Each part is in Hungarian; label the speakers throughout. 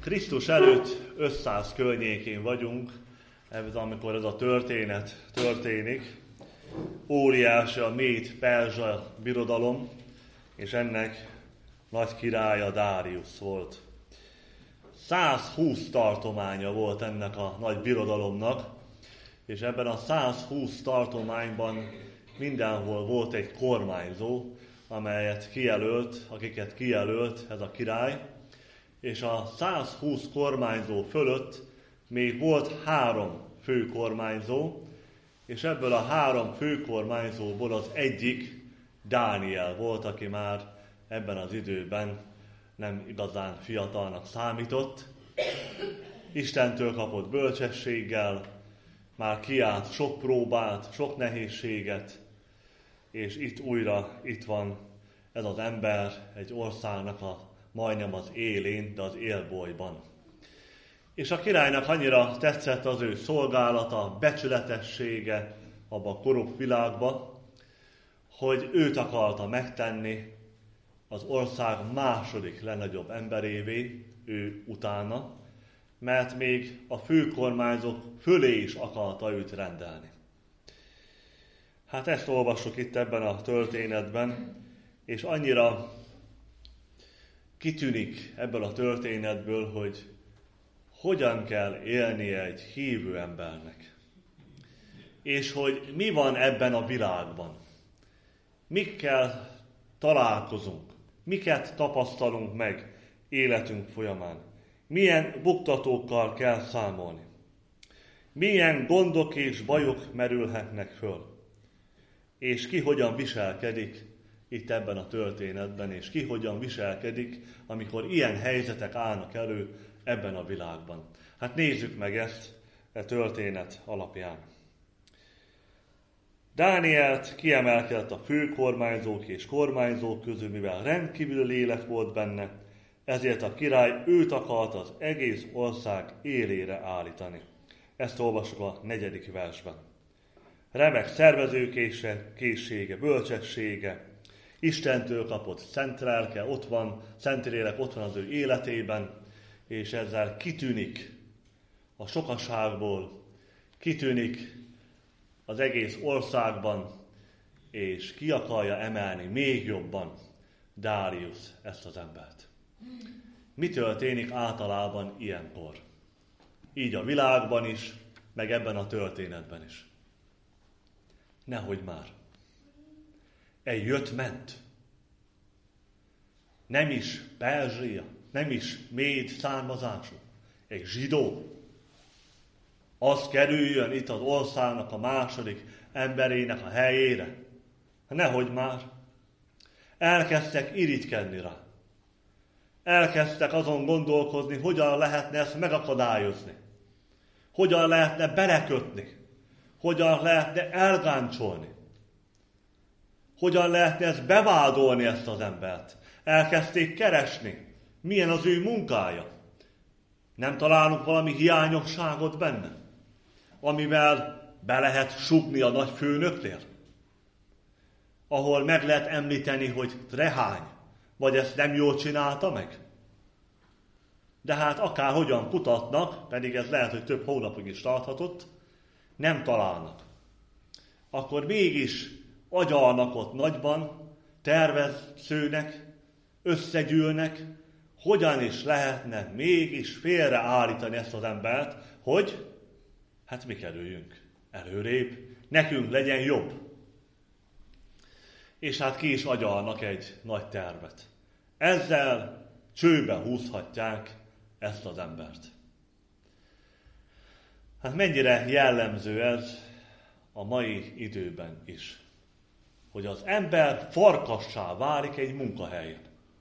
Speaker 1: Krisztus előtt 500 környékén vagyunk, amikor ez a történet történik. Óriási a Méd-Perzsa birodalom, és ennek nagy királya Dáriusz volt. 120 tartománya volt ennek a nagy birodalomnak, és ebben a 120 tartományban mindenhol volt egy kormányzó, akiket kijelölt ez a király, és a 120 kormányzó fölött még volt 3 főkormányzó, és ebből a 3 főkormányzóból az egyik Dániel volt, aki már ebben az időben nem igazán fiatalnak számított. Istentől kapott bölcsességgel, már kiállt sok próbát, sok nehézséget, és itt van ez az ember egy országnak majdnem az élén, de az élbolyban. És a királynak annyira tetszett az ő szolgálata, becsületessége abba a korrupt világba, hogy őt akarta megtenni az ország második legnagyobb emberévé, ő utána, mert még a főkormányzók fölé is akarta őt rendelni. Hát ezt olvassuk itt ebben a történetben, és annyira kitűnik ebből a történetből, hogy hogyan kell élnie egy hívő embernek. És hogy mi van ebben a világban. Mikkel találkozunk, miket tapasztalunk meg életünk folyamán. Milyen buktatókkal kell számolni. Milyen gondok és bajok merülhetnek föl. És ki hogyan viselkedik itt ebben a történetben, és ki hogyan viselkedik, amikor ilyen helyzetek állnak elő ebben a világban. Hát nézzük meg ezt a történet alapján. Dánielt kiemelkedett a főkormányzók és kormányzók közül, mivel rendkívül lélek volt benne, ezért a király őt akart az egész ország élére állítani. Ezt olvassuk a 4. versben. Remek szervezőkészsége, bölcsessége, Istentől kapott szent lélek ott van az ő életében, és ezzel kitűnik a sokaságból, kitűnik az egész országban, és ki akarja emelni még jobban Dáriusz ezt az embert. Mi történik általában ilyenkor? Így a világban is, meg ebben a történetben is. Nehogy már. Egy jött-ment. Nem is Perzsia, nem is méd származású. Egy zsidó. Az kerüljön itt az országnak a második emberének a helyére. Nehogy már. Elkezdtek irigykedni rá. Elkezdtek azon gondolkozni, hogyan lehetne ezt megakadályozni. Hogyan lehetne belekötni. Hogyan lehetne elgáncsolni. Hogyan lehetne ezt bevádolni ezt az embert. Elkezdték keresni. Milyen az ő munkája. Nem találunk valami hiányosságot benne, amivel be lehet sugni a nagy főnöknél? Ahol meg lehet említeni, hogy trehány, vagy ezt nem jól csinálta meg? De hát akárhogyan kutatnak, pedig ez lehet, hogy több hónapig is tarthatott, nem találnak. Akkor mégis agyalnak ott nagyban, tervezőnek, összegyűlnek, hogyan is lehetne mégis félreállítani ezt az embert, hogy hát mi kerüljünk előrébb, nekünk legyen jobb. És hát ki is agyalnak egy nagy tervet. Ezzel csőbe húzhatják ezt az embert. Hát mennyire jellemző ez a mai időben is, hogy az ember farkassá válik egy munkahelyen.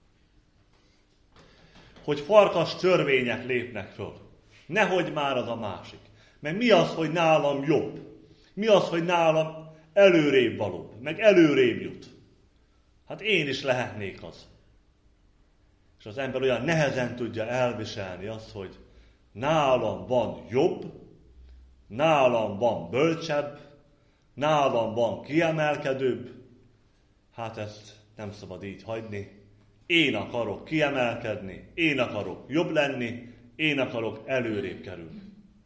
Speaker 1: Hogy farkas törvények lépnek föl. Nehogy már az a másik. Mert mi az, hogy nálam jobb? Mi az, hogy nálam előrébb valóbb? Meg előrébb jut? Hát én is lehetnék az. És az ember olyan nehezen tudja elviselni azt, hogy nálam van jobb, nálam van bölcsebb, nálam van kiemelkedőbb. Hát ezt nem szabad így hagyni. Én akarok kiemelkedni, én akarok jobb lenni, én akarok előrébb kerülni.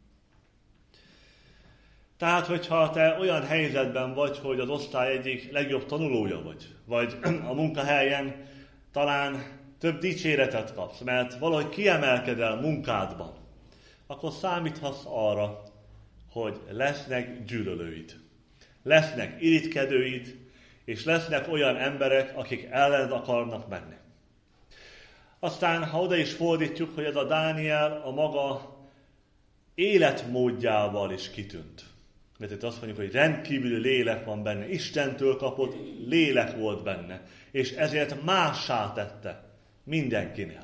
Speaker 1: Tehát, hogyha te olyan helyzetben vagy, hogy az osztály egyik legjobb tanulója vagy a munkahelyen talán több dicséretet kapsz, mert valahogy kiemelkedel munkádban, akkor számíthatsz arra, hogy lesznek gyűlölőid, lesznek irigykedőid, és lesznek olyan emberek, akik ellen akarnak menni. Aztán, ha oda is fordítjuk, hogy ez a Dániel a maga életmódjával is kitűnt. Mert itt azt mondjuk, hogy rendkívüli lélek van benne, Istentől kapott lélek volt benne, és ezért mássá tette mindenkinél.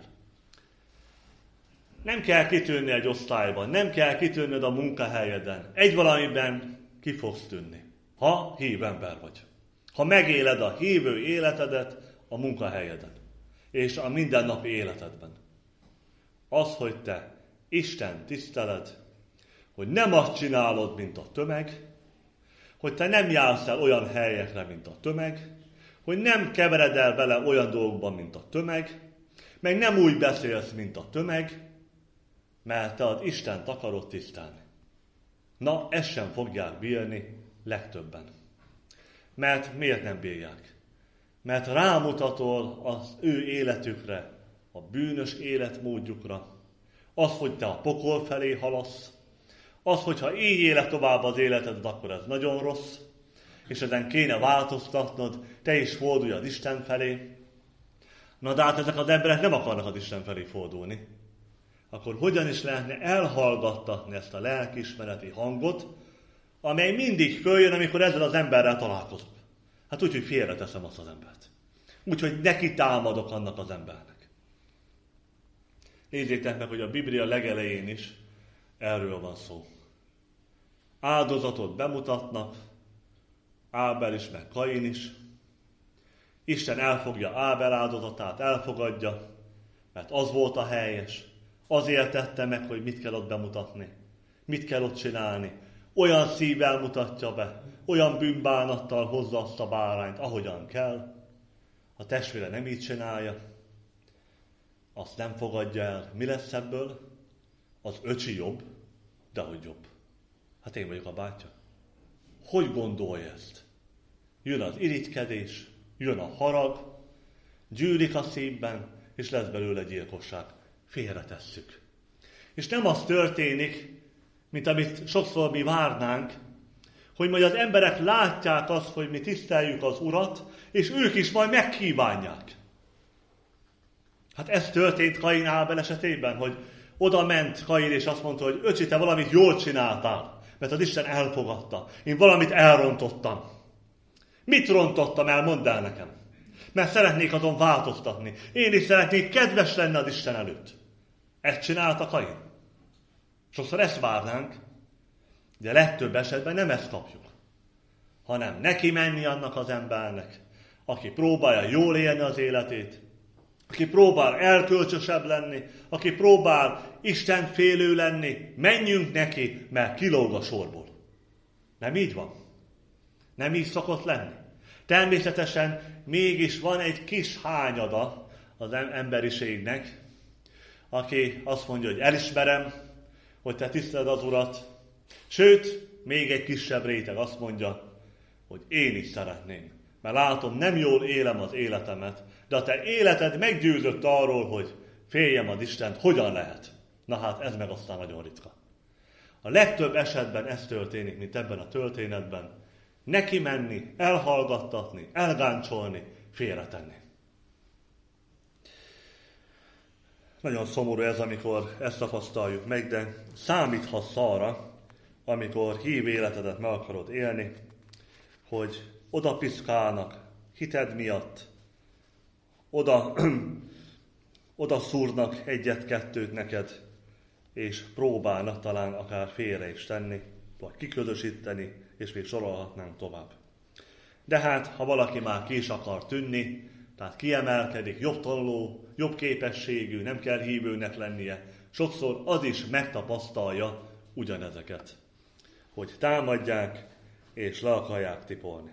Speaker 1: Nem kell kitűnni egy osztályban, nem kell kitűnnöd a munkahelyeden. Egy valamiben ki fogsz tűnni, ha hív ember vagy. Ha megéled a hívő életedet a munkahelyeden, és a mindennapi életedben. Az, hogy te Isten tiszteled, hogy nem azt csinálod, mint a tömeg, hogy te nem jársz el olyan helyekre, mint a tömeg, hogy nem kevered el vele olyan dolgokban, mint a tömeg, meg nem úgy beszélsz, mint a tömeg, mert te az Istent akarod tisztelni. Na, ezt sem fogják bírni legtöbben. Mert miért nem bírják? Mert rámutatol az ő életükre, a bűnös életmódjukra, az, hogy te a pokol felé halasz, az, hogyha így éled tovább az életedet, akkor ez nagyon rossz, és ezen kéne változtatnod, te is fordulj az Isten felé. Na de hát ezek az emberek nem akarnak az Isten felé fordulni. Akkor hogyan is lehetne elhallgattatni ezt a lelkiismereti hangot, amely mindig följön, amikor ezzel az emberrel találkozok. Hát úgy, hogy félreteszem azt az embert. Úgy, hogy neki támadok annak az embernek. Nézzétek meg, hogy a Biblia legelején is erről van szó. Áldozatot bemutatnak, Ábel is, meg Kain is. Isten elfogja Ábel áldozatát, elfogadja, mert az volt a helyes. Azért tette meg, hogy mit kell ott bemutatni, mit kell ott csinálni. Olyan szívvel mutatja be, olyan bűnbánattal hozza azt a bárányt, ahogyan kell. A testvére nem így csinálja, azt nem fogadja el. Mi lesz ebből? Az öcsi jobb, de hogy jobb. Hát én vagyok a bátyja. Hogy gondolja ezt? Jön az irigykedés, jön a harag, gyűlik a szívben, és lesz belőle gyilkosság. Félretesszük. És nem az történik, mint amit sokszor mi várnánk, hogy majd az emberek látják azt, hogy mi tiszteljük az Urat, és ők is majd megkívánják. Hát ez történt Kain Ábel esetében, hogy oda ment Kain, és azt mondta, hogy öcsi, te valamit jól csináltál, mert az Isten elfogadta. Én valamit elrontottam. Mit rontottam el, mondd el nekem. Mert szeretnék azon változtatni. Én is szeretnék kedves lenni az Isten előtt. Ezt csinálta Kain. Sokszor ezt várnánk, de legtöbb esetben nem ezt kapjuk. Hanem neki menni annak az embernek, aki próbálja jól élni az életét, aki próbál erkölcsösebb lenni, aki próbál istenfélő lenni, menjünk neki, mert kilóg a sorból. Nem így van. Nem így szokott lenni. Természetesen mégis van egy kis hányada az emberiségnek, aki azt mondja, hogy elismerem, hogy te tiszteled az Urat. Sőt, még egy kisebb réteg azt mondja, hogy én is szeretném. Mert látom, nem jól élem az életemet, de a te életed meggyőzött arról, hogy féljem az Istent, hogyan lehet? Na hát ez meg aztán nagyon ritka. A legtöbb esetben ez történik, mint ebben a történetben. Neki menni, elhallgattatni, elgáncsolni, félretenni. Nagyon szomorú ez, amikor ezt tapasztaljuk meg, de számíthatsz arra, amikor hív életedet meg akarod élni, hogy oda piszkálnak hited miatt, oda szúrnak egyet-kettőt neked, és próbálnak talán akár félre is tenni, vagy kiközösíteni, és még sorolhatnánk tovább. De hát, ha valaki már ki is akar tűnni, tehát kiemelkedik, jobb tanuló, jobb képességű, nem kell hívőnek lennie, sokszor az is megtapasztalja ugyanezeket, hogy támadják és le akarják tipolni.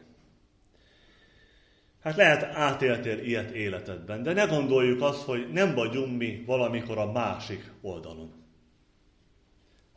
Speaker 1: Hát lehet átéltél ilyet életedben, de ne gondoljuk azt, hogy nem vagyunk mi valamikor a másik oldalon.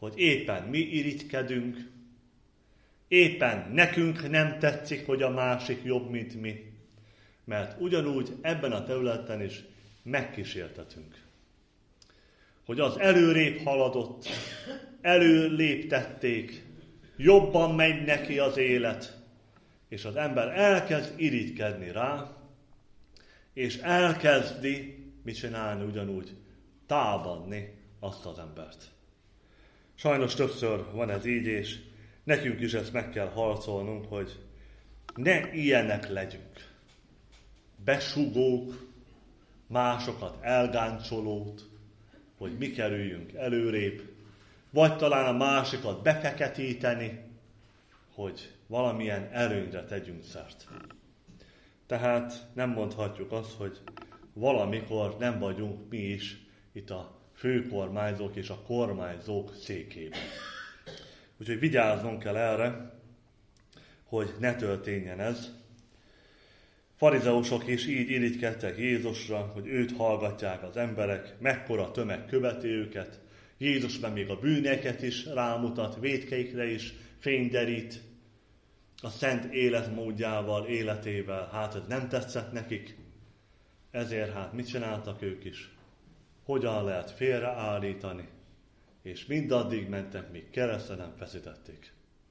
Speaker 1: hogy éppen mi irigykedünk, éppen nekünk nem tetszik, hogy a másik jobb, mint mi, mert ugyanúgy ebben a területen is megkísértetünk. Hogy az előrébb haladott, előléptették, jobban megy neki az élet, és az ember elkezd irigykedni rá, és elkezdi, mit csinálni ugyanúgy, támadni azt az embert. Sajnos többször van ez így, és nekünk is ezt meg kell harcolnunk, hogy ne ilyenek legyünk. Besugók, másokat elgáncsolót, hogy mi kerüljünk előrébb, vagy talán a másikat befeketíteni, hogy valamilyen előnyre tegyünk szert. Tehát nem mondhatjuk azt, hogy valamikor nem vagyunk mi is itt a főkormányzók és a kormányzók székében. Úgyhogy vigyáznunk kell erre, hogy ne történjen ez. Farizeusok is így irigykedtek Jézusra, hogy őt hallgatják az emberek, mekkora tömeg követi őket. Jézus meg még a bűneket is rámutat, vétkeikre is fényderít, a szent életmódjával, életével. Hát ez nem tetszett nekik, ezért hát mit csináltak ők is? Hogyan lehet félreállítani? És mindaddig mentek, míg keresztre nem feszítették.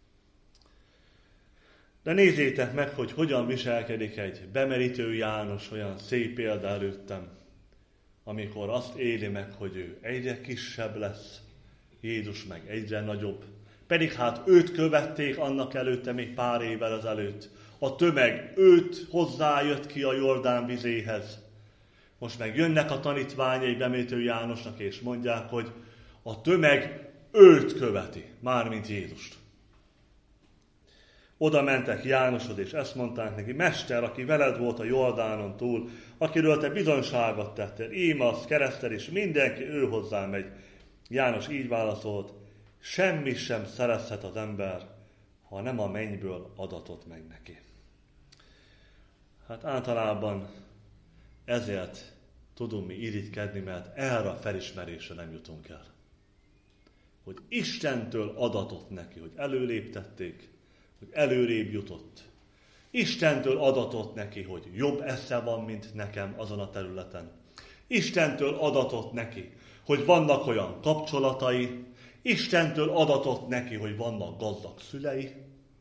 Speaker 1: De nézzétek meg, hogy hogyan viselkedik egy bemerítő János, olyan szép példa előttem, amikor azt éli meg, hogy ő egyre kisebb lesz, Jézus meg egyre nagyobb. Pedig hát őt követték annak előtte, még pár évvel ezelőtt. A tömeg őt hozzájött ki a Jordán vizéhez. Most meg jönnek a tanítványai bemerítő Jánosnak, és mondják, hogy a tömeg őt követi, mármint Jézust. Oda mentek Jánoshoz, és ezt mondták neki: Mester, aki veled volt a Jordánon túl, akiről te bizonyságot tettél, íme az keresztel, és mindenki ő hozzá megy. János így válaszolt: semmi sem szerezhet az ember, ha nem a mennyből adatott meg neki. Hát általában ezért tudunk mi irigykedni, mert erre a felismerésre nem jutunk el. Hogy Istentől adatott neki, hogy előléptették, hogy előrébb jutott. Istentől adatott neki, hogy jobb esze van, mint nekem azon a területen. Istentől adatott neki, hogy vannak olyan kapcsolatai, Istentől adatott neki, hogy vannak gazdag szülei,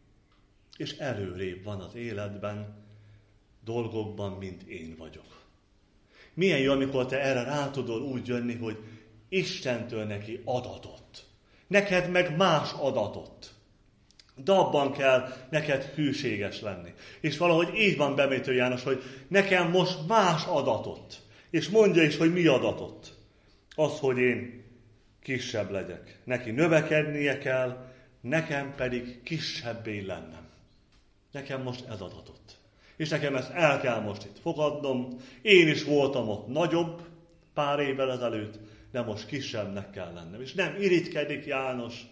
Speaker 1: és előrébb van az életben, dolgokban, mint én vagyok. Milyen jó, amikor te erre rá tudod úgy jönni, hogy Istentől neki adatott. Neked meg más adatott. De abban kell neked hűséges lenni. És valahogy így van bemerítő János, hogy nekem most más adatott. És mondja is, hogy mi adatott. Az, hogy én kisebb legyek. Neki növekednie kell, nekem pedig kisebbé lennem. Nekem most ez adatott. És nekem ezt el kell most itt fogadnom. Én is voltam ott nagyobb pár évvel ezelőtt, de most kisebbnek kell lennem. És nem irigykedik János,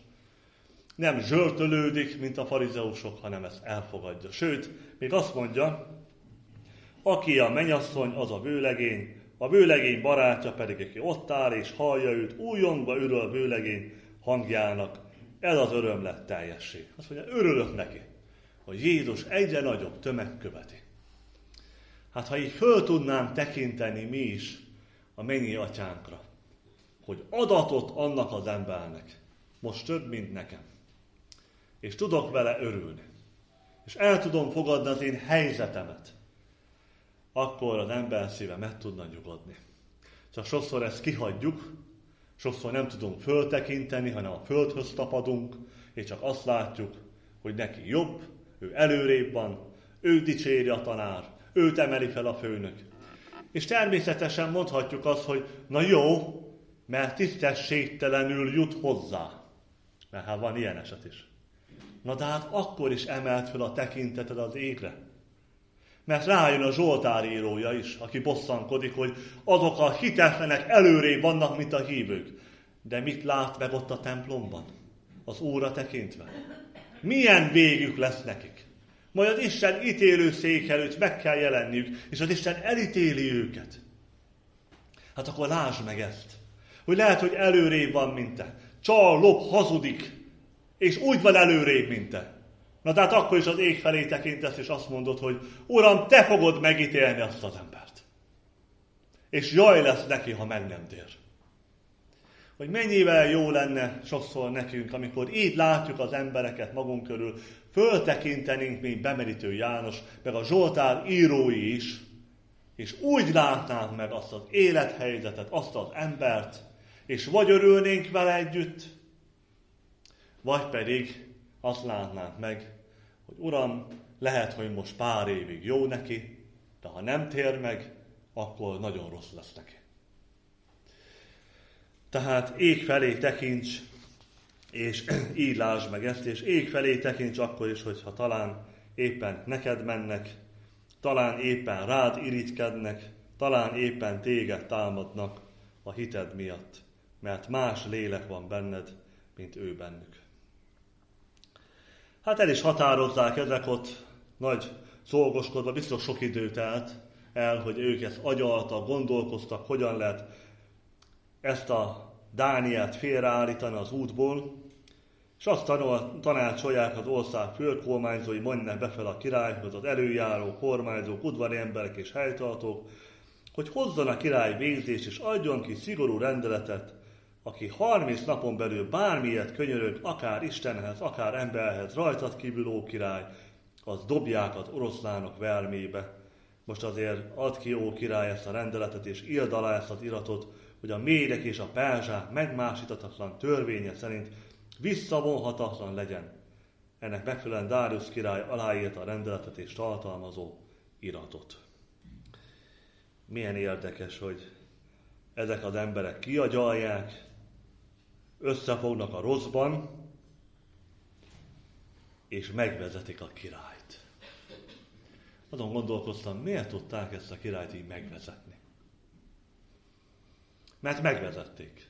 Speaker 1: nem zsörtölődik, mint a farizeusok, hanem ezt elfogadja. Sőt, még azt mondja, aki a mennyasszony, az a vőlegény barátja pedig, aki ott áll és hallja őt, újongva örül a vőlegény hangjának. Ez az öröm lett teljessé. Azt mondja, örülök neki, hogy Jézus egyre nagyobb tömeg követi. Hát ha így föl tudnánk tekinteni mi is a mennyi atyánkra, hogy adatot annak az embernek, most több, mint nekem, és tudok vele örülni, és el tudom fogadni az én helyzetemet, akkor az ember szíve meg tudna nyugodni. Csak sokszor ezt kihagyjuk, sokszor nem tudunk föltekinteni, hanem a földhöz tapadunk, és csak azt látjuk, hogy neki jobb, ő előrébb van, ő dicséri a tanár, őt emeli fel a főnök. És természetesen mondhatjuk azt, hogy na jó, mert tisztességtelenül jut hozzá. Mert hát van ilyen eset is. Na de hát akkor is emelt fel a tekinteted az égre. Mert rájön a Zsoltár írója is, aki bosszankodik, hogy azok a hitetlenek előrébb vannak, mint a hívők. De mit lát meg ott a templomban? Az Úrra tekintve. Milyen végük lesz nekik? Majd az Isten ítélő szék előtt meg kell jelenniük, és az Isten elítéli őket. Hát akkor lásd meg ezt, hogy lehet, hogy előrébb van, mint te. csal, lop, hazudik, és úgy van előrébb, mint te. Na tehát akkor is az ég felé tekintesz, és azt mondod, hogy Uram, te fogod megítélni azt az embert. És jaj lesz neki, ha meg nem tér. Hogy mennyivel jó lenne sokszor nekünk, amikor így látjuk az embereket magunk körül, föltekintenénk, mint Bemerítő János, meg a Zsoltár írói is, és úgy látnánk meg azt az élethelyzetet, azt az embert, és vagy örülnénk vele együtt, vagy pedig azt látnánk meg, hogy Uram, lehet, hogy most pár évig jó neki, de ha nem tér meg, akkor nagyon rossz lesz neki. Tehát ég felé tekints, és így lásd meg ezt, és ég felé tekints akkor is, hogyha talán éppen neked mennek, talán éppen rád irigykednek, talán éppen téged támadnak a hited miatt, mert más lélek van benned, mint ő bennük. Hát el is határozzák ezek ott, nagy szolgoskodva, biztos sok idő telt el, hogy ők ezt agyaltak, gondolkoztak, hogyan lehet ezt a Dánielt félreállítani az útból, és azt tanácsolják az ország főkormányzói, mondják befel a királyhoz, az előjáró kormányzók, udvari emberek és helytartók, hogy hozzon a király végzést, és adjon ki szigorú rendeletet, aki 30 napon belül bármilyet könyörög, akár Istenhez, akár emberhez, rajtad kívül, ó király, az dobják az oroszlánok vermébe. Most azért add ki, ó király, ezt a rendeletet, és írd alá ezt az iratot, hogy a médek és a perzsák megmásíthatatlan törvénye szerint visszavonhatatlan legyen. Ennek megfelelően Dáriusz király aláírta a rendeletet és tartalmazó iratot. Milyen érdekes, hogy ezek az emberek kiagyalják, összefognak a rosszban, és megvezetik a királyt. Azon gondolkoztam, miért tudták ezt a királyt így megvezetni? Mert megvezették.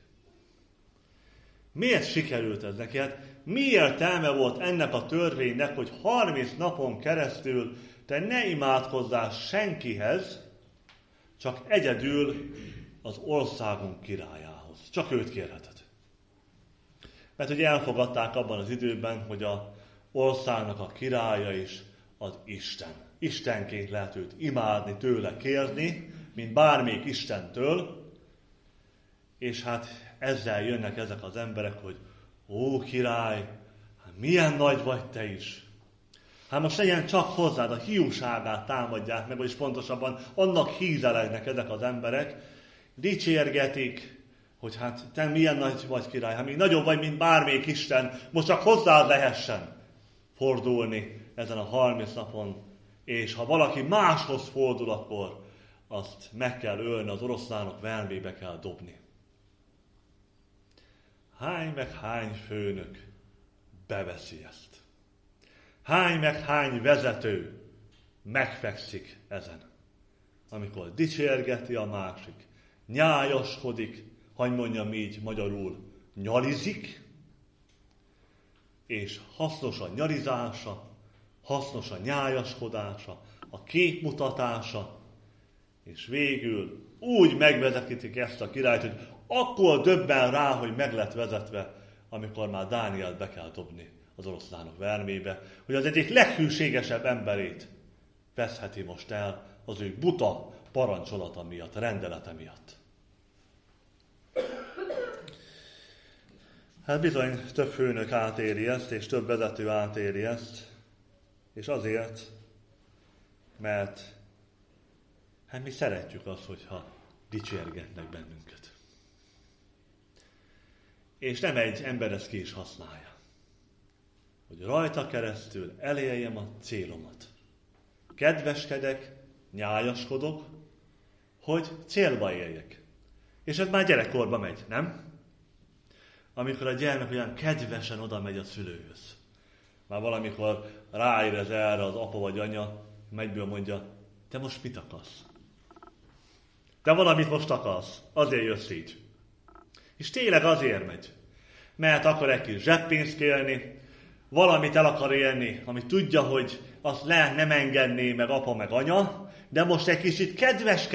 Speaker 1: Miért sikerült ez neki? Hát mi értelme volt ennek a törvénynek, hogy 30 napon keresztül te ne imádkozzál senkihez, csak egyedül az országunk királyához. Csak őt kérheted. Mert ugye elfogadták abban az időben, hogy az országnak a királya is az Isten. Istenként lehet őt imádni, tőle kérni, mint bármelyik Istentől, és hát ezzel jönnek ezek az emberek, hogy ó király, hát milyen nagy vagy te is. Hát most legyen csak hozzád, a hiúságát támadják meg, vagyis pontosabban annak hízelegnek ezek az emberek, dicsérgetik, hogy hát te milyen nagy vagy király, hát még nagyobb vagy, mint bármelyik Isten, most csak hozzád lehessen fordulni ezen a 30 napon, és ha valaki máshoz fordul, akkor azt meg kell ölni, az oroszlánok vermébe kell dobni. Hány meg hány főnök beveszi ezt? Hány meg hány vezető megfekszik ezen? Amikor dicsérgeti a másik, nyájaskodik, hagy mondjam így magyarul, nyalizik, és hasznos a nyalizása, hasznos a nyájaskodása, a képmutatása, és végül úgy megvezetítik ezt a királyt, hogy akkor döbben rá, hogy meg lett vezetve, amikor már Dánielt be kell dobni az oroszlánok vermébe, hogy az egyik leghűségesebb emberét veszheti most el az ő buta parancsolata miatt, rendelete miatt. Hát bizony több főnök átéri ezt, és több vezető átéri ezt, és azért, mert hát mi szeretjük azt, hogyha dicsérgetnek bennünket. És nem egy ember ezt ki is használja. Hogy rajta keresztül elérjem a célomat. Kedveskedek, nyájaskodok, hogy célba érjek. És ez már gyerekkorba megy, nem? Amikor a gyermek olyan kedvesen oda megy a szülőhöz. Már valamikor ráérez erre az apa vagy anya, megyből mondja, te most mit akarsz? Te valamit most akarsz, azért jössz így. És tényleg azért megy. Mert akar egy kis zseppénzt kérni, valamit el akar élni, amit tudja, hogy azt nem engedné meg apa meg anya, de most egy kicsit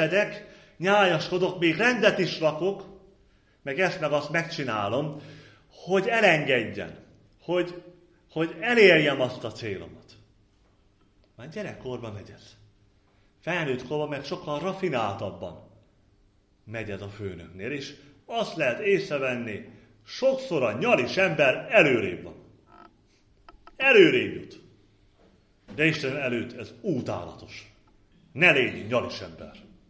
Speaker 1: kedveskedek, nyájaskodok, még rendet is rakok, meg ezt meg azt megcsinálom, hogy elengedjen, hogy elérjem azt a célomat. Már gyerekkorban megy ez. Felnőtt korban meg sokkal rafináltabban megy ez a főnöknél, és azt lehet észrevenni, sokszor a nyalis ember előrébb van. Előrébb jut. De Isten előtt ez utálatos. Ne légy nyalis ember.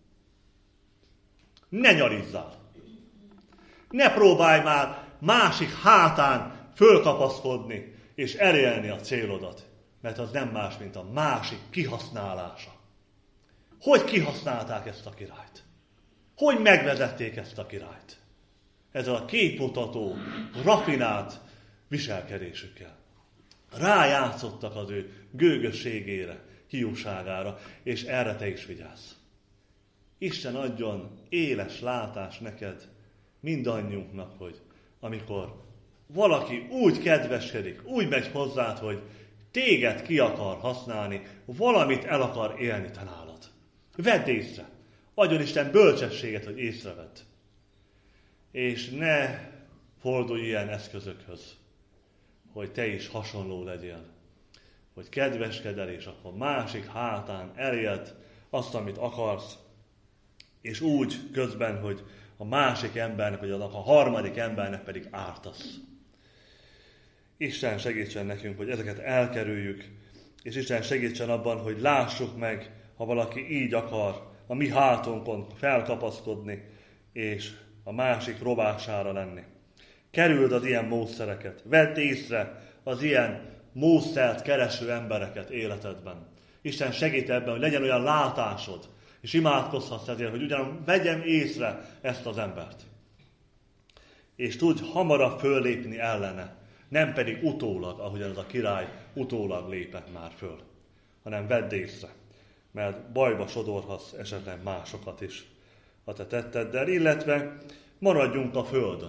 Speaker 1: Ne nyalizzál. Ne próbálj már másik hátán fölkapaszkodni és elérni a célodat, mert az nem más, mint a másik kihasználása. Hogy kihasználták ezt a királyt? Hogy megvezették ezt a királyt? Ezzel a képmutató, rafinált viselkedésükkel. Rájátszottak az ő gőgösségére, hiúságára, és erre te is vigyázz. Isten adjon éles látás neked, mindannyiunknak, hogy amikor valaki úgy kedveskedik, úgy megy hozzád, hogy téged ki akar használni, valamit el akar élni te nálad. Vedd észre. Adjon Isten bölcsességet, hogy észrevedd. És ne fordulj ilyen eszközökhöz, hogy te is hasonló legyél. Hogy kedveskedj el, és akkor másik hátán eléld azt, amit akarsz, és úgy közben, hogy a másik embernek, vagy annak a harmadik embernek pedig ártasz. Isten segítsen nekünk, hogy ezeket elkerüljük, és Isten segítsen abban, hogy lássuk meg, ha valaki így akar a mi hátunkon felkapaszkodni, és a másik rovására lenni. Kerüld az ilyen módszereket, vedd észre az ilyen módszert kereső embereket életedben. Isten segít ebben, hogy legyen olyan látásod, és imádkozhatsz ezért, hogy ugyan vegyem észre ezt az embert. És tudj hamarabb föllépni ellene, nem pedig utólag, ahogyan ez a király utólag lépett már föl, hanem vedd észre, mert bajba sodorhatsz esetleg másokat is a te tetteddel, illetve maradjunk a földön.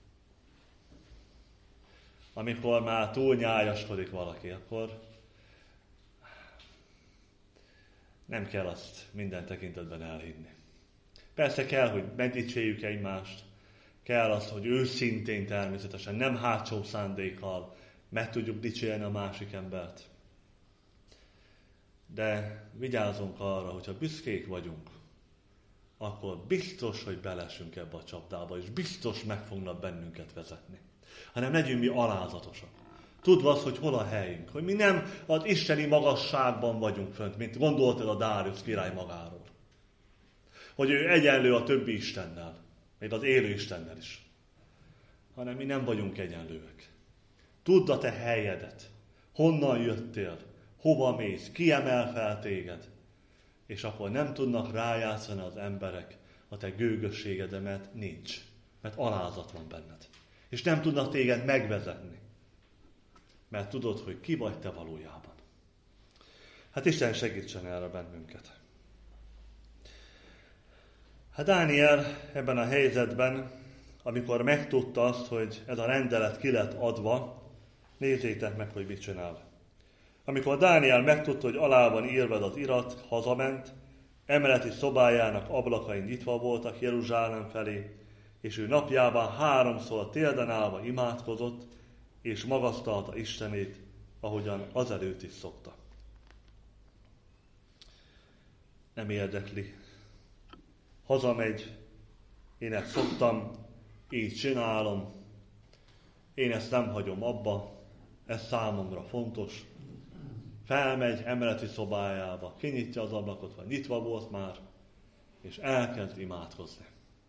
Speaker 1: Amikor már túl nyájaskodik valaki, akkor nem kell azt minden tekintetben elhinni. Persze kell, hogy megdicséljük egymást, kell az, hogy őszintén természetesen, nem hátsó szándékkal meg tudjuk dicsérni a másik embert. De vigyázzunk arra, hogyha büszkék vagyunk, akkor biztos, hogy belesünk ebbe a csapdába, és biztos meg fognak bennünket vezetni. Hanem legyünk mi alázatosak. Tudva azt, hogy hol a helyünk, hogy mi nem az isteni magasságban vagyunk fönt, mint gondoltad a Dáriusz király magáról. Hogy ő egyenlő a többi istennel, még az élő istennel is. Hanem mi nem vagyunk egyenlőek. Tudd a te helyedet, honnan jöttél, hova mész, ki emel fel téged, és akkor nem tudnak rájátszani az emberek a te gőgösségedet, mert nincs, mert alázat van benned. És nem tudnak téged megvezetni, mert tudod, hogy ki vagy te valójában. Hát Isten segítsen erre bennünket. Hát Dániel ebben a helyzetben, amikor megtudta azt, hogy ez a rendelet ki lett adva, nézzétek meg, hogy mit csinál. Amikor Dániel megtudta, hogy alá van írva az irat, hazament, emeleti szobájának ablakai nyitva voltak Jeruzsálem felé, és ő napjában 3-szor térden állva imádkozott, és magasztalta Istenét, ahogyan azelőtt is szokta. Nem érdekli. Hazamegy, én ezt szoktam, így csinálom, én ezt nem hagyom abba, ez számomra fontos. Felmegy emeleti szobájába, kinyitja az ablakot, vagy nyitva volt már, és elkezd imádkozni.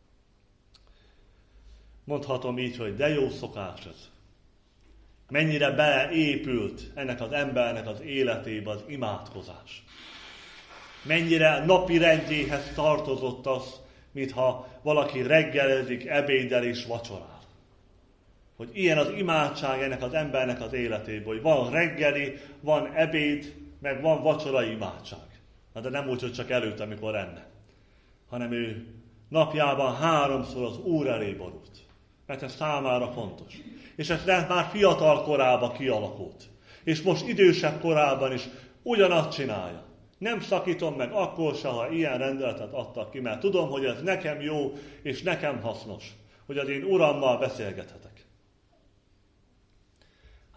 Speaker 1: Mondhatom így, hogy de jó szokás ez. Mennyire beleépült ennek az embernek az életébe az imádkozás. Mennyire napi rendjéhez tartozott az, mintha valaki reggelezik, ebédel és vacsorál. Hogy ilyen az imádság ennek az embernek az életében, hogy van reggeli, van ebéd, meg van vacsorai imádság. De nem úgy, hogy csak előtt, amikor enne. Hanem ő napjában 3-szor az Úr elé borult. Mert ez számára fontos. És ez már fiatal korában kialakult. És most idősebb korában is ugyanazt csinálja. Nem szakítom meg akkor se, ha ilyen rendeletet adtak ki, mert tudom, hogy ez nekem jó és nekem hasznos. Hogy az én Urammal beszélgethetek.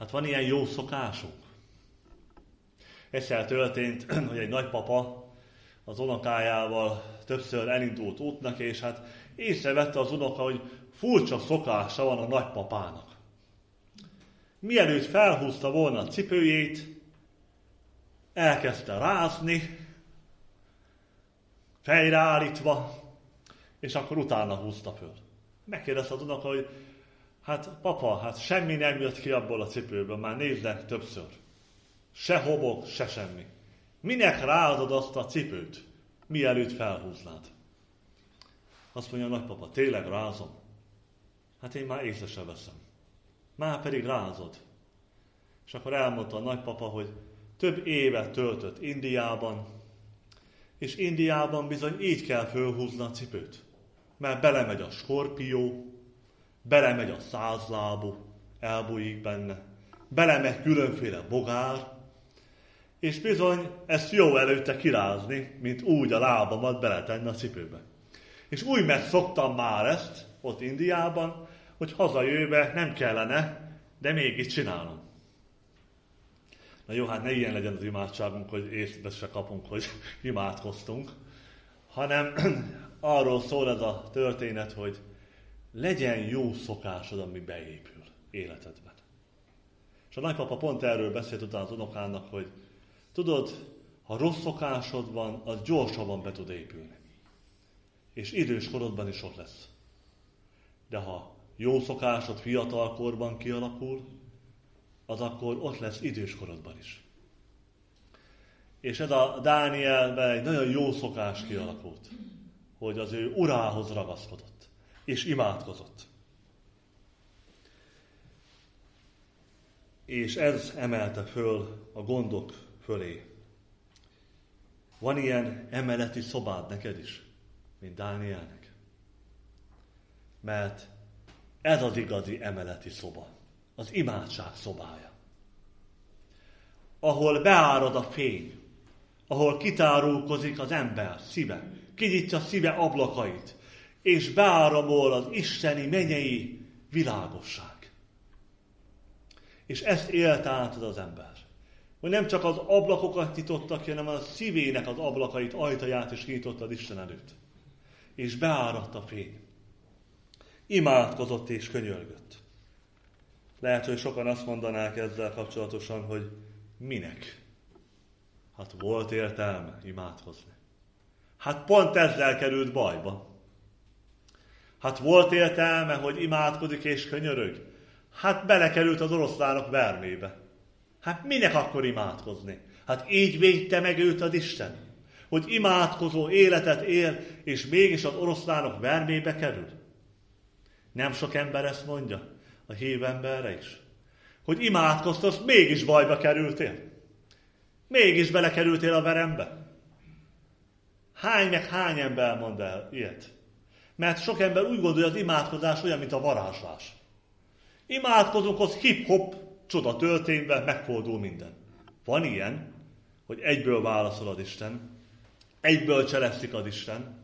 Speaker 1: Hát van ilyen jó szokásunk. Egyszer történt, hogy egy nagypapa az unokájával többször elindult útnak, és hát észrevette az unoka, hogy furcsa szokása van a nagypapának. Mielőtt felhúzta volna a cipőjét, elkezdte rázni, fejreállítva, és akkor utána húzta föl. Megkérdezte az unoka, hogy hát papa, hát semmi nem jött ki abból a cipőből, már nézd többször. Se hobok, se semmi. Minek rázod azt a cipőt, mielőtt felhúznád? Azt mondja a nagypapa, tényleg rázom? Hát én már észre sem veszem. Már pedig rázod. És akkor elmondta a nagypapa, hogy több évet töltött Indiában, és Indiában bizony így kell fölhúzni a cipőt. Mert belemegy a skorpió, belemegy a százlábú, elbújik benne, belemegy különféle bogár, és bizony ezt jó előtte kirázni, mint úgy a lábamat beletenni a cipőbe. És úgy megszoktam már ezt ott Indiában, hogy hazajöve nem kellene, de mégis csinálom. Na jó, hát ne ilyen legyen az imádságunk, hogy észbe se kapunk, hogy imádkoztunk, hanem arról szól ez a történet, hogy legyen jó szokásod, ami beépül életedben. És a nagypapa pont erről beszélt utána az unokának, hogy tudod, ha rossz szokásod van, az gyorsabban be tud épülni. És idős korodban is ott lesz. De ha jó szokásod fiatalkorban kialakul, az akkor ott lesz idős korodban is. És ez a Dánielben egy nagyon jó szokás kialakult, hogy az ő urához ragaszkodott, és imádkozott. És ez emelte föl a gondok fölé. Van ilyen emeleti szobád neked is, mint Dánielnek? Mert ez az igazi emeleti szoba, az imádság szobája. Ahol beárad a fény, ahol kitárulkozik az ember szíve, kinyitja szíve ablakait, és beáramol az isteni mennyei világosság. És ezt élt át az ember. Hogy nem csak az ablakokat nyitotta ki, hanem a szívének az ablakait, ajtaját is kinyitotta az Isten előtt. És beáradt a fény. Imádkozott és könyörgött. Lehet, hogy sokan azt mondanák ezzel kapcsolatosan, hogy minek? Hát volt értelme imádkozni. Hát pont ezzel került bajba. Hát volt értelme, hogy imádkozik és könyörög. Hát belekerült az oroszlánok vermébe. Hát minek akkor imádkozni? Hát így védte meg őt az Isten, hogy imádkozó életet él, és mégis az oroszlánok vermébe kerül. Nem sok ember ezt mondja, a hív emberre is. Hogy imádkoztasz, mégis bajba kerültél. Mégis belekerültél a verembe. Hány ember mond el ilyet? Mert sok ember úgy gondolja, az imádkozás olyan, mint a varázslás. Imádkozunk, az hip-hop, csoda történve, megfordul minden. Van ilyen, hogy egyből válaszol az Isten, egyből cselekszik az Isten,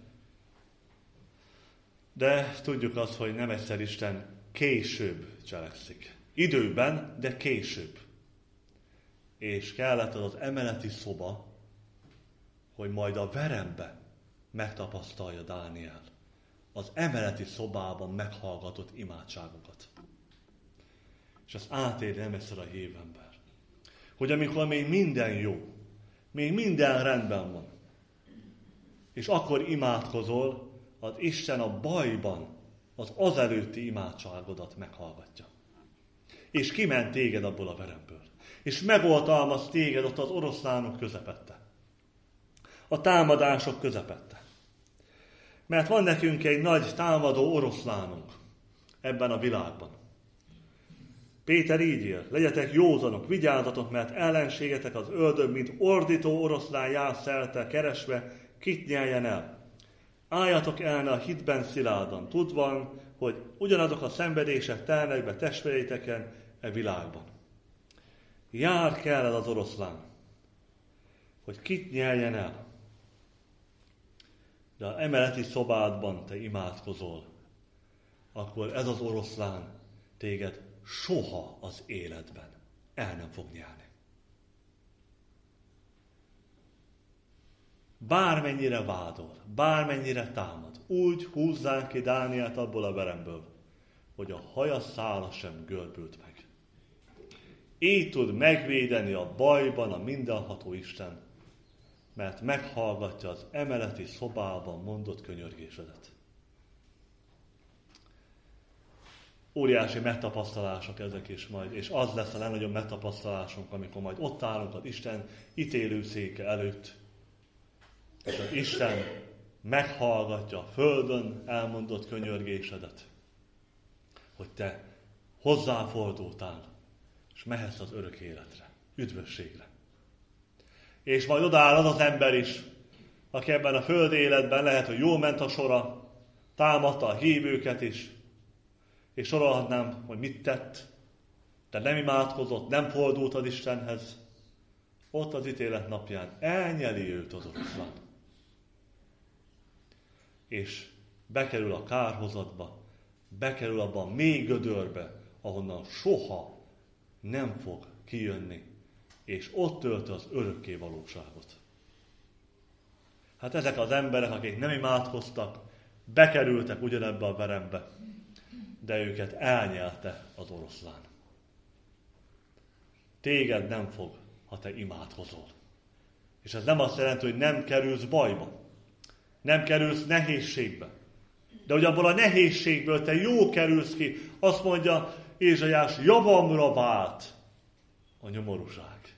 Speaker 1: de tudjuk azt, hogy nem egyszer Isten később cselekszik. Időben, de később. És kellett az emeleti szoba, hogy majd a verembe megtapasztalja Dániel az emeleti szobában meghallgatott imádságokat. És ezt átéli nem egyszer a hívember. Hogy amikor még minden jó, még minden rendben van, és akkor imádkozol, az Isten a bajban az előtti imádságodat meghallgatja. És kiment téged abból a veremből. És megoltalmaz téged ott az oroszlánok közepette. A támadások közepette. Mert van nekünk egy nagy támadó oroszlánunk ebben a világban. Péter így ír, legyetek józanok, vigyázzatok, mert ellenségetek az ördög, mint ordító oroszlán jár szerte keresve, kit nyeljen el. Álljatok el a hitben szilárdan, tudván, hogy ugyanazok a szenvedések telnek be testvéreiteken e világban. Jár kell el az oroszlán, hogy kit nyeljen el. De ha emeleti szobádban te imádkozol, akkor ez az oroszlán téged soha az életben el nem fog nyerni. Bármennyire vádol, bármennyire támad, úgy húzzák ki Dánielt abból a veremből, hogy a haja szála sem görbült meg. Így tud megvédeni a bajban a mindenható Isten, mert meghallgatja az emeleti szobában mondott könyörgésedet. Óriási megtapasztalások ezek is majd, és az lesz a legnagyobb megtapasztalásunk, amikor majd ott állunk az Isten ítélőszéke előtt, és az Isten meghallgatja a földön elmondott könyörgésedet, hogy te hozzáfordultál, és mehetsz az örök életre, üdvösségre. És majd odaáll az az ember is, aki ebben a földi életben lehet, hogy jól ment a sora, támadta a hívőket is, és sorolhatnám, hogy mit tett, de nem imádkozott, nem fordult az Istenhez. Ott az ítélet napján elnyeli őt az oroszlán. És bekerül a kárhozatba, bekerül abba a mély gödörbe, ahonnan soha nem fog kijönni, és ott tölti az örökké valóságot. Hát ezek az emberek, akik nem imádkoztak, bekerültek ugyanebbe a verembe, de őket elnyelte az oroszlán. Téged nem fog, ha te imádkozol. És ez nem azt jelenti, hogy nem kerülsz bajba, nem kerülsz nehézségbe. De hogy abból a nehézségből te jó kerülsz ki, azt mondja Ézsaiás, javamra vált a nyomorúság.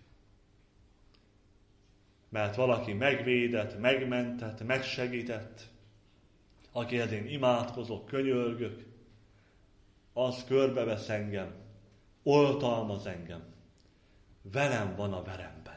Speaker 1: Mert valaki megvédett, megmentett, megsegített, akihez én imádkozok, könyörgök, az körbevesz engem, oltalmaz engem, velem van a veremben.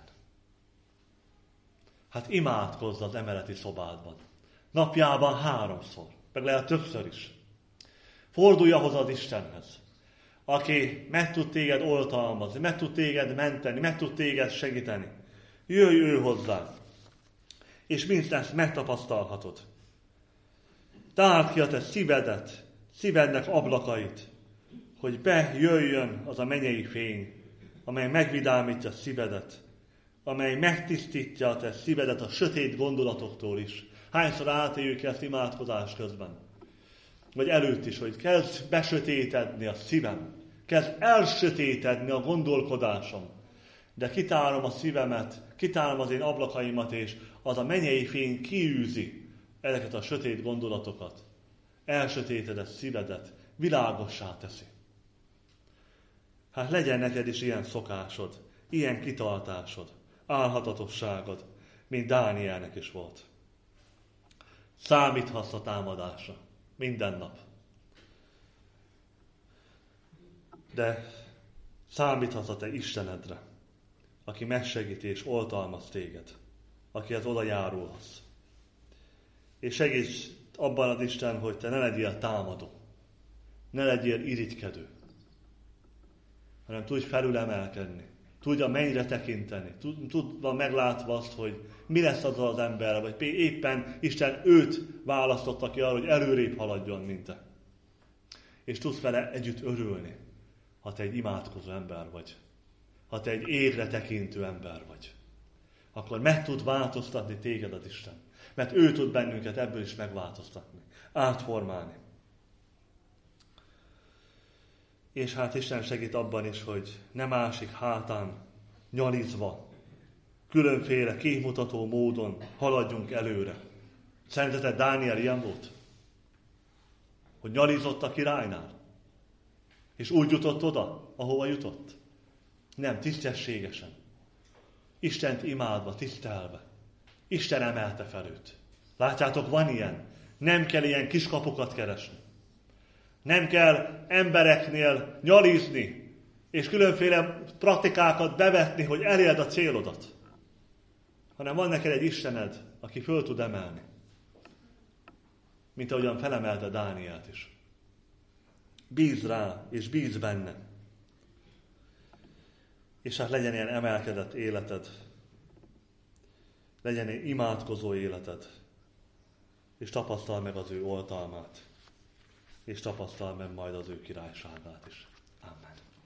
Speaker 1: Hát imádkozz az emeleti szobádban. Napjában 3-szor, meg lehet többször is. Fordulj ahhoz az Istenhez, aki meg tud téged oltalmazni, meg tud téged menteni, meg tud téged segíteni. Jöjj ő hozzá, és mindezt megtapasztalhatod. Tárd ki a te szívedet, szívednek ablakait, hogy bejöjjön az a mennyei fény, amely megvidámítja szívedet, amely megtisztítja a te szívedet a sötét gondolatoktól is. Hányszor átéljük ezt imádkozás közben? Vagy előtt is, hogy kezd besötétedni a szívem, kezd elsötétedni a gondolkodásom, de kitárom a szívemet, kitárom az én ablakaimat, és az a mennyei fény kiűzi ezeket a sötét gondolatokat. Elsötétedett szívedet, világossá teszi. Hát legyen neked is ilyen szokásod, ilyen kitartásod, álhatatosságod, mint Dánielnek is volt. Számíthatsz a támadásra minden nap. De számíthatsz a te Istenedre, aki megsegít és oltalmaz téged, akihez oda járulhatsz. És segíts abban az Isten, hogy te ne legyél támadó, ne legyél irigykedő, hanem tudj felülemelkedni, tudj a mennyre tekinteni, tudva meglátva azt, hogy mi lesz azzal az emberrel, vagy éppen Isten őt választotta ki arra, hogy előrébb haladjon, mint te. És tudsz vele együtt örülni, ha te egy imádkozó ember vagy, ha te egy égre tekintő ember vagy. Akkor meg tud változtatni téged az Isten. Mert ő tud bennünket ebből is megváltoztatni, átformálni. És hát Isten segít abban is, hogy ne másik hátán nyalizva, különféle kimutató módon haladjunk előre. Szerinteted Dániel ilyen volt? Hogy nyalizott a királynál? És úgy jutott oda, ahova jutott? Nem, tisztességesen. Istent imádva, tisztelve. Isten emelte fel őt. Látjátok, van ilyen. Nem kell ilyen kiskapukat keresni. Nem kell embereknél nyalizni, és különféle praktikákat bevetni, hogy elérd a célodat. Hanem van neked egy Istened, aki föl tud emelni. Mint ahogyan felemelte Dánielt is. Bízz rá, és bízz benne. És hát legyen ilyen emelkedett életed. Legyen egy imádkozó életed. És tapasztal meg az ő oltalmát. És tapasztal meg majd az ő királyságát is. Amen.